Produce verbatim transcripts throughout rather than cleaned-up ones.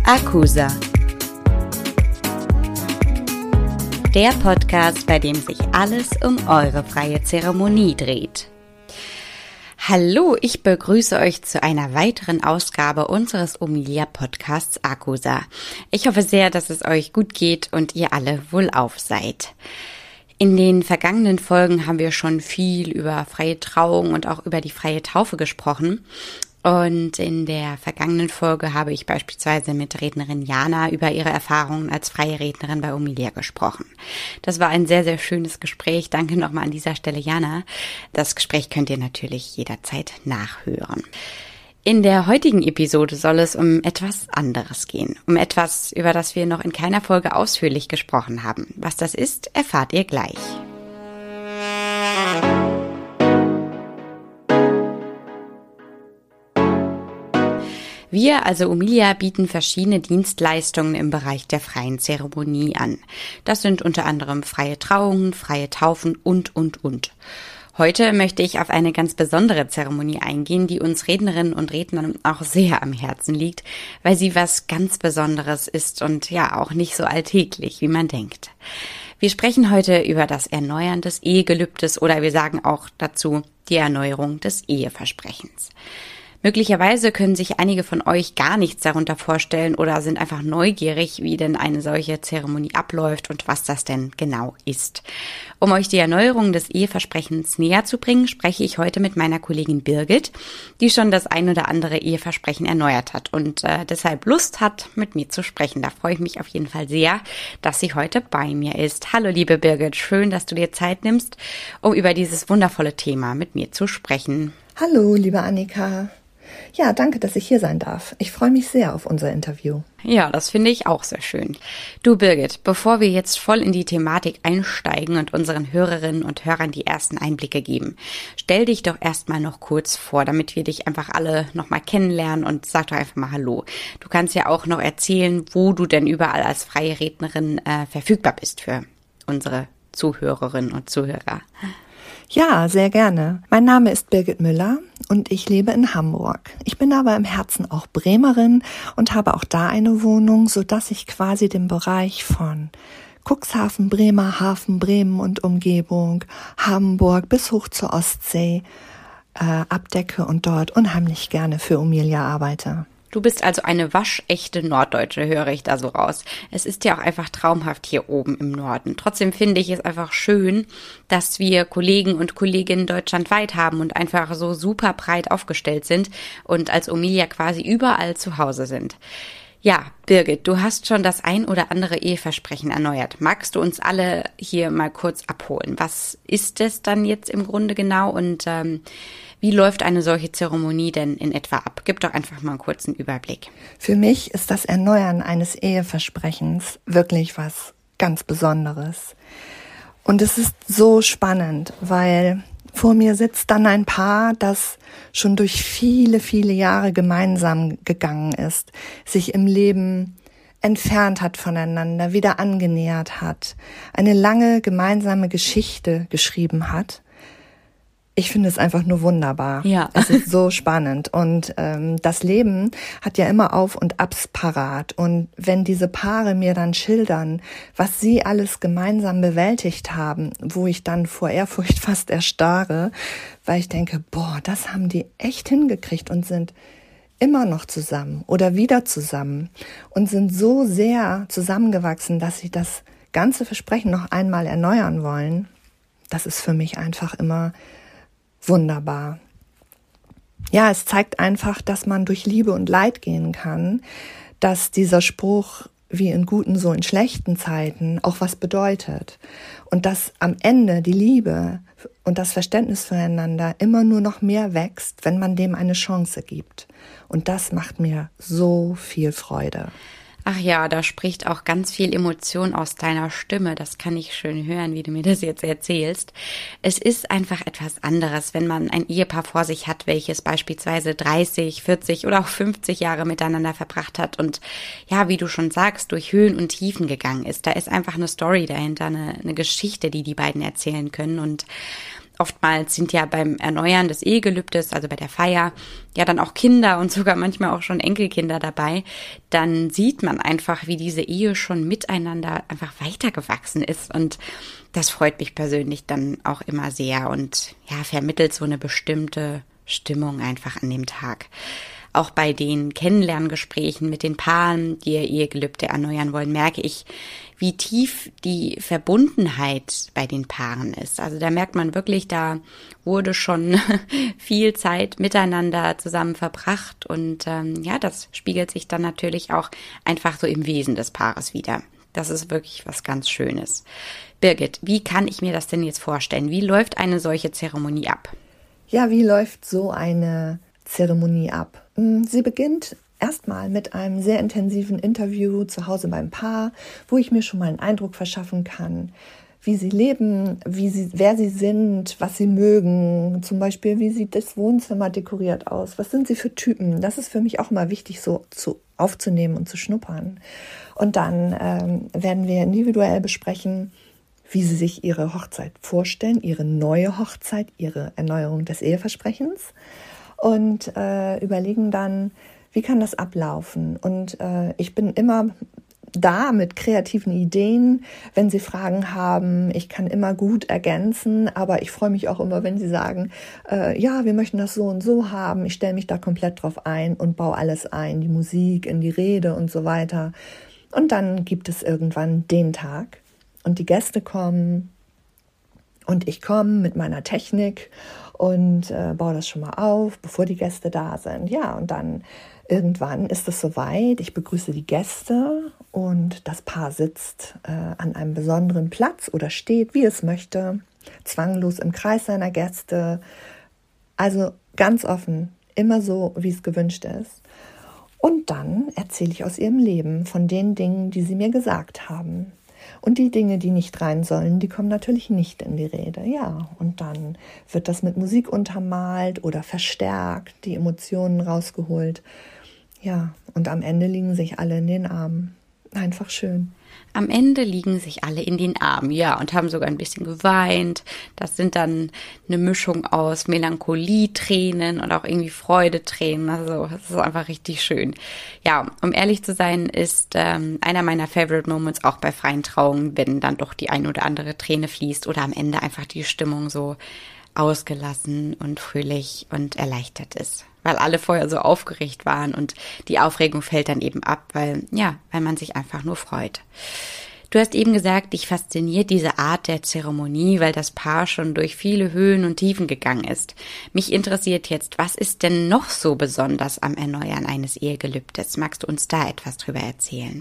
Akusa. Der Podcast, bei dem sich alles um eure freie Zeremonie dreht. Hallo, ich begrüße euch zu einer weiteren Ausgabe unseres Omilia-Podcasts Akusa. Ich hoffe sehr, dass es euch gut geht und ihr alle wohlauf seid. In den vergangenen Folgen haben wir schon viel über freie Trauung und auch über die freie Taufe gesprochen. Und in der vergangenen Folge habe ich beispielsweise mit Rednerin Jana über ihre Erfahrungen als freie Rednerin bei Omilia gesprochen. Das war ein sehr, sehr schönes Gespräch. Danke nochmal an dieser Stelle, Jana. Das Gespräch könnt ihr natürlich jederzeit nachhören. In der heutigen Episode soll es um etwas anderes gehen. Um etwas, über das wir noch in keiner Folge ausführlich gesprochen haben. Was das ist, erfahrt ihr gleich. Wir, also Omilia, bieten verschiedene Dienstleistungen im Bereich der freien Zeremonie an. Das sind unter anderem freie Trauungen, freie Taufen und, und, und. Heute möchte ich auf eine ganz besondere Zeremonie eingehen, die uns Rednerinnen und Rednern auch sehr am Herzen liegt, weil sie was ganz Besonderes ist und ja auch nicht so alltäglich, wie man denkt. Wir sprechen heute über das Erneuern des Ehegelübdes oder wir sagen auch dazu die Erneuerung des Eheversprechens. Möglicherweise können sich einige von euch gar nichts darunter vorstellen oder sind einfach neugierig, wie denn eine solche Zeremonie abläuft und was das denn genau ist. Um euch die Erneuerung des Eheversprechens näher zu bringen, spreche ich heute mit meiner Kollegin Birgit, die schon das ein oder andere Eheversprechen erneuert hat und äh, deshalb Lust hat, mit mir zu sprechen. Da freue ich mich auf jeden Fall sehr, dass sie heute bei mir ist. Hallo liebe Birgit, schön, dass du dir Zeit nimmst, um über dieses wundervolle Thema mit mir zu sprechen. Hallo liebe Annika. Ja, danke, dass ich hier sein darf. Ich freue mich sehr auf unser Interview. Ja, das finde ich auch sehr schön. Du Birgit, bevor wir jetzt voll in die Thematik einsteigen und unseren Hörerinnen und Hörern die ersten Einblicke geben, stell dich doch erstmal noch kurz vor, damit wir dich einfach alle nochmal kennenlernen und sag doch einfach mal Hallo. Du kannst ja auch noch erzählen, wo du denn überall als freie Rednerin äh, verfügbar bist für unsere Zuhörerinnen und Zuhörer. Ja, sehr gerne. Mein Name ist Birgit Müller und ich lebe in Hamburg. Ich bin aber im Herzen auch Bremerin und habe auch da eine Wohnung, sodass ich quasi den Bereich von Cuxhaven, Bremerhaven, Bremen und Umgebung, Hamburg bis hoch zur Ostsee äh, abdecke und dort unheimlich gerne für Omilia arbeite. Du bist also eine waschechte Norddeutsche, höre ich da so raus. Es ist ja auch einfach traumhaft hier oben im Norden. Trotzdem finde ich es einfach schön, dass wir Kollegen und Kolleginnen deutschlandweit haben und einfach so super breit aufgestellt sind und als Omilia quasi überall zu Hause sind. Ja, Birgit, du hast schon das ein oder andere Eheversprechen erneuert. Magst du uns alle hier mal kurz abholen? Was ist es dann jetzt im Grunde genau und ähm, wie läuft eine solche Zeremonie denn in etwa ab? Gib doch einfach mal einen kurzen Überblick. Für mich ist das Erneuern eines Eheversprechens wirklich was ganz Besonderes. Und es ist so spannend, weil vor mir sitzt dann ein Paar, das schon durch viele, viele Jahre gemeinsam gegangen ist, sich im Leben entfernt hat voneinander, wieder angenähert hat, eine lange gemeinsame Geschichte geschrieben hat. Ich finde es einfach nur wunderbar. Ja. Es ist so spannend und ähm, das Leben hat ja immer Auf und Abs parat und wenn diese Paare mir dann schildern, was sie alles gemeinsam bewältigt haben, wo ich dann vor Ehrfurcht fast erstarre, weil ich denke, boah, das haben die echt hingekriegt und sind immer noch zusammen oder wieder zusammen und sind so sehr zusammengewachsen, dass sie das ganze Versprechen noch einmal erneuern wollen. Das ist für mich einfach immer wunderbar. Ja, es zeigt einfach, dass man durch Liebe und Leid gehen kann, dass dieser Spruch wie in guten, so in schlechten Zeiten auch was bedeutet und dass am Ende die Liebe und das Verständnis füreinander immer nur noch mehr wächst, wenn man dem eine Chance gibt. Und das macht mir so viel Freude. Ach ja, da spricht auch ganz viel Emotion aus deiner Stimme. Das kann ich schön hören, wie du mir das jetzt erzählst. Es ist einfach etwas anderes, wenn man ein Ehepaar vor sich hat, welches beispielsweise dreißig, vierzig oder auch fünfzig Jahre miteinander verbracht hat und ja, wie du schon sagst, durch Höhen und Tiefen gegangen ist. Da ist einfach eine Story dahinter, eine, eine Geschichte, die die beiden erzählen können und oftmals sind ja beim Erneuern des Ehegelübdes, also bei der Feier, ja dann auch Kinder und sogar manchmal auch schon Enkelkinder dabei. Dann sieht man einfach, wie diese Ehe schon miteinander einfach weitergewachsen ist. Und das freut mich persönlich dann auch immer sehr und ja, vermittelt so eine bestimmte Stimmung einfach an dem Tag. Auch bei den Kennenlerngesprächen mit den Paaren, die ihr Ehegelübde erneuern wollen, merke ich, wie tief die Verbundenheit bei den Paaren ist. Also da merkt man wirklich, da wurde schon viel Zeit miteinander zusammen verbracht und ähm, ja, das spiegelt sich dann natürlich auch einfach so im Wesen des Paares wider. Das ist wirklich was ganz Schönes. Birgit, wie kann ich mir das denn jetzt vorstellen? Wie läuft eine solche Zeremonie ab? Ja, wie läuft so eine Zeremonie ab? Sie beginnt erstmal mit einem sehr intensiven Interview zu Hause beim Paar, wo ich mir schon mal einen Eindruck verschaffen kann, wie sie leben, wie sie, wer sie sind, was sie mögen. Zum Beispiel, wie sieht das Wohnzimmer dekoriert aus? Was sind sie für Typen? Das ist für mich auch immer wichtig, so zu aufzunehmen und zu schnuppern. Und dann ähm, werden wir individuell besprechen, wie sie sich ihre Hochzeit vorstellen, ihre neue Hochzeit, ihre Erneuerung des Eheversprechens. Und äh, überlegen dann, wie kann das ablaufen? Und äh, ich bin immer da mit kreativen Ideen, wenn Sie Fragen haben. Ich kann immer gut ergänzen, aber ich freue mich auch immer, wenn Sie sagen, äh, ja, wir möchten das so und so haben. Ich stelle mich da komplett drauf ein und baue alles ein, die Musik, in die Rede und so weiter. Und dann gibt es irgendwann den Tag und die Gäste kommen und ich komme mit meiner Technik und äh, baue das schon mal auf, bevor die Gäste da sind. Ja, und dann irgendwann ist es soweit. Ich begrüße die Gäste und das Paar sitzt äh, an einem besonderen Platz oder steht, wie es möchte, zwanglos im Kreis seiner Gäste. Also ganz offen, immer so, wie es gewünscht ist. Und dann erzähle ich aus ihrem Leben, von den Dingen, die sie mir gesagt haben. Und die Dinge, die nicht rein sollen, die kommen natürlich nicht in die Rede. Ja, und dann wird das mit Musik untermalt oder verstärkt, die Emotionen rausgeholt. Ja, und am Ende liegen sich alle in den Armen. Einfach schön. Am Ende liegen sich alle in den Armen, ja, und haben sogar ein bisschen geweint. Das sind dann eine Mischung aus Melancholie-Tränen und auch irgendwie Freudetränen. Also das ist einfach richtig schön. Ja, um ehrlich zu sein, ist ähm, einer meiner Favorite Moments auch bei freien Trauungen, wenn dann doch die ein oder andere Träne fließt oder am Ende einfach die Stimmung so ausgelassen und fröhlich und erleichtert ist, weil alle vorher so aufgeregt waren und die Aufregung fällt dann eben ab, weil, ja, weil man sich einfach nur freut. Du hast eben gesagt, dich fasziniert diese Art der Zeremonie, weil das Paar schon durch viele Höhen und Tiefen gegangen ist. Mich interessiert jetzt, was ist denn noch so besonders am Erneuern eines Ehegelübdes? Magst du uns da etwas drüber erzählen?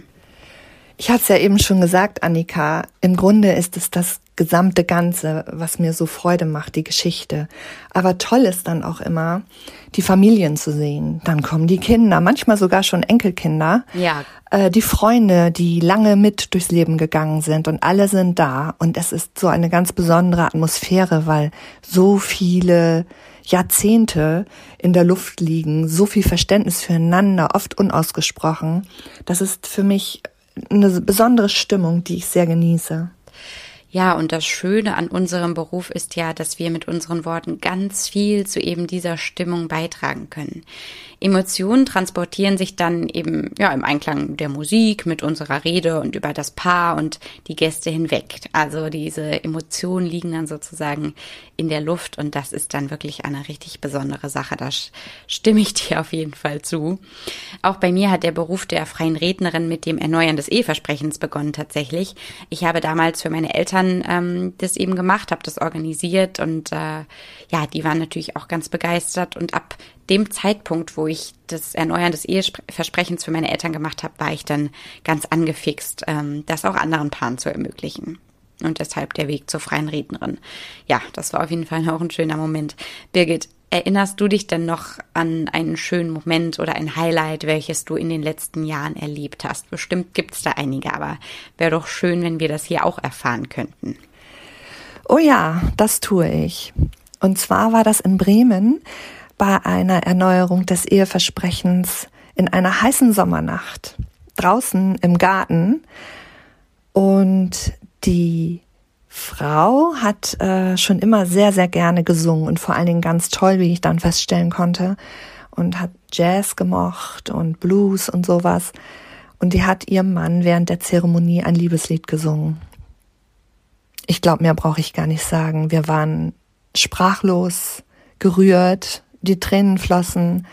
Ich hatte es ja eben schon gesagt, Annika, im Grunde ist es das gesamte Ganze, was mir so Freude macht, die Geschichte. Aber toll ist dann auch immer, die Familien zu sehen. Dann kommen die Kinder, manchmal sogar schon Enkelkinder. Ja. Äh, die Freunde, die lange mit durchs Leben gegangen sind und alle sind da. Und es ist so eine ganz besondere Atmosphäre, weil so viele Jahrzehnte in der Luft liegen, so viel Verständnis füreinander, oft unausgesprochen. Das ist für mich eine besondere Stimmung, die ich sehr genieße. Ja, und das Schöne an unserem Beruf ist ja, dass wir mit unseren Worten ganz viel zu eben dieser Stimmung beitragen können. Emotionen transportieren sich dann eben ja im Einklang der Musik mit unserer Rede und über das Paar und die Gäste hinweg. Also diese Emotionen liegen dann sozusagen in der Luft und das ist dann wirklich eine richtig besondere Sache. Da stimme ich dir auf jeden Fall zu. Auch bei mir hat der Beruf der freien Rednerin mit dem Erneuern des Eheversprechens begonnen tatsächlich. Ich habe damals für meine Eltern ähm, das eben gemacht, habe das organisiert und äh, ja, die waren natürlich auch ganz begeistert und ab dem Zeitpunkt, wo ich das Erneuern des Eheversprechens für meine Eltern gemacht habe, war ich dann ganz angefixt, ähm, das auch anderen Paaren zu ermöglichen. Und deshalb der Weg zur freien Rednerin. Ja, das war auf jeden Fall auch ein schöner Moment. Birgit, erinnerst du dich denn noch an einen schönen Moment oder ein Highlight, welches du in den letzten Jahren erlebt hast? Bestimmt gibt's da einige, aber wäre doch schön, wenn wir das hier auch erfahren könnten. Oh ja, das tue ich. Und zwar war das in Bremen bei einer Erneuerung des Eheversprechens in einer heißen Sommernacht draußen im Garten und die Frau hat äh, schon immer sehr, sehr gerne gesungen und vor allen Dingen ganz toll, wie ich dann feststellen konnte, und hat Jazz gemocht und Blues und sowas. Und die hat ihrem Mann während der Zeremonie ein Liebeslied gesungen. Ich glaube, mehr brauche ich gar nicht sagen. Wir waren sprachlos, gerührt, die Tränen flossen.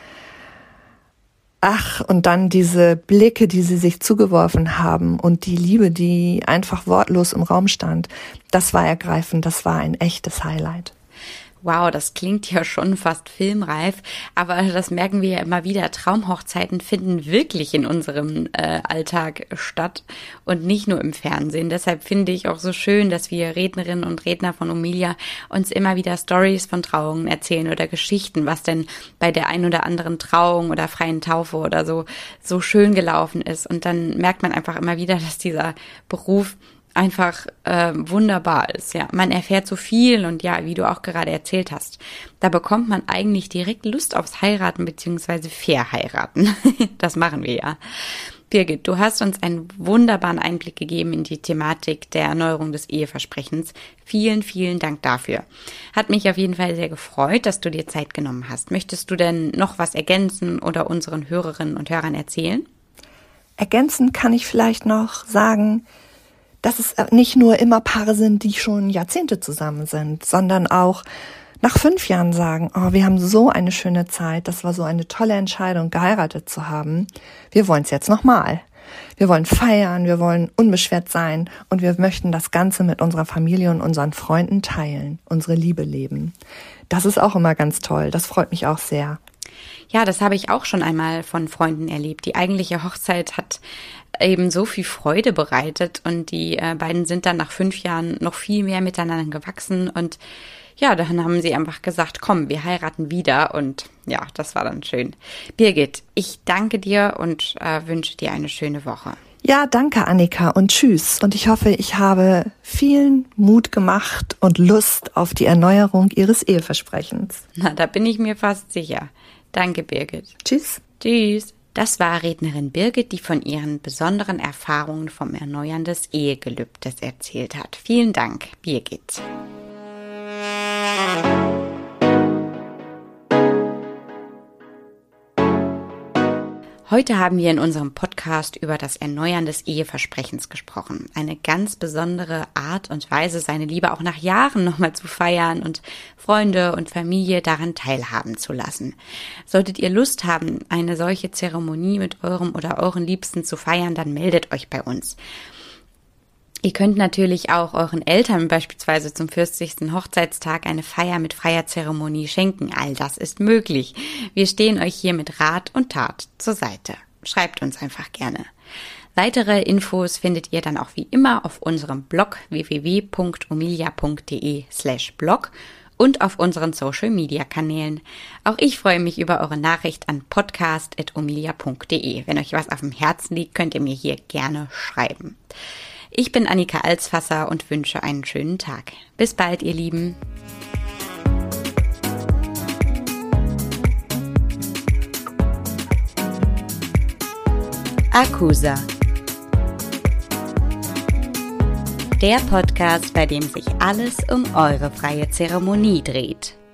Ach, und dann diese Blicke, die sie sich zugeworfen haben und die Liebe, die einfach wortlos im Raum stand, das war ergreifend, das war ein echtes Highlight. Wow, das klingt ja schon fast filmreif, aber das merken wir ja immer wieder. Traumhochzeiten finden wirklich in unserem äh, Alltag statt und nicht nur im Fernsehen. Deshalb finde ich auch so schön, dass wir Rednerinnen und Redner von Omilia uns immer wieder Stories von Trauungen erzählen oder Geschichten, was denn bei der ein oder anderen Trauung oder freien Taufe oder so so schön gelaufen ist. Und dann merkt man einfach immer wieder, dass dieser Beruf einfach äh, wunderbar ist, ja. Man erfährt so viel und ja, wie du auch gerade erzählt hast, da bekommt man eigentlich direkt Lust aufs Heiraten beziehungsweise Verheiraten. Das machen wir ja. Birgit, du hast uns einen wunderbaren Einblick gegeben in die Thematik der Erneuerung des Eheversprechens. Vielen, vielen Dank dafür. Hat mich auf jeden Fall sehr gefreut, dass du dir Zeit genommen hast. Möchtest du denn noch was ergänzen oder unseren Hörerinnen und Hörern erzählen? Ergänzend kann ich vielleicht noch sagen, dass es nicht nur immer Paare sind, die schon Jahrzehnte zusammen sind, sondern auch nach fünf Jahren sagen, oh, wir haben so eine schöne Zeit, das war so eine tolle Entscheidung, geheiratet zu haben. Wir wollen es jetzt nochmal. Wir wollen feiern, wir wollen unbeschwert sein und wir möchten das Ganze mit unserer Familie und unseren Freunden teilen, unsere Liebe leben. Das ist auch immer ganz toll, das freut mich auch sehr. Ja, das habe ich auch schon einmal von Freunden erlebt. Die eigentliche Hochzeit hat eben so viel Freude bereitet und die äh, beiden sind dann nach fünf Jahren noch viel mehr miteinander gewachsen und ja, dann haben sie einfach gesagt, komm, wir heiraten wieder und ja, das war dann schön. Birgit, ich danke dir und äh, wünsche dir eine schöne Woche. Ja, danke Annika und tschüss. Und ich hoffe, ich habe vielen Mut gemacht und Lust auf die Erneuerung Ihres Eheversprechens. Na, da bin ich mir fast sicher. Danke, Birgit. Tschüss. Tschüss. Das war Rednerin Birgit, die von ihren besonderen Erfahrungen vom Erneuern des Ehegelübdes erzählt hat. Vielen Dank, Birgit. Heute haben wir in unserem Podcast über das Erneuern des Eheversprechens gesprochen. Eine ganz besondere Art und Weise, seine Liebe auch nach Jahren nochmal zu feiern und Freunde und Familie daran teilhaben zu lassen. Solltet ihr Lust haben, eine solche Zeremonie mit eurem oder euren Liebsten zu feiern, dann meldet euch bei uns. Ihr könnt natürlich auch euren Eltern beispielsweise zum vierzigsten Hochzeitstag eine Feier mit freier Zeremonie schenken. All das ist möglich. Wir stehen euch hier mit Rat und Tat zur Seite. Schreibt uns einfach gerne. Weitere Infos findet ihr dann auch wie immer auf unserem Blog w w w punkt omilia punkt d e slash blog und auf unseren Social-Media-Kanälen. Auch ich freue mich über eure Nachricht an podcast at omilia punkt d e. Wenn euch was auf dem Herzen liegt, könnt ihr mir hier gerne schreiben. Ich bin Annika Alsfasser und wünsche einen schönen Tag. Bis bald, ihr Lieben. Akusa. Der Podcast, bei dem sich alles um eure freie Zeremonie dreht.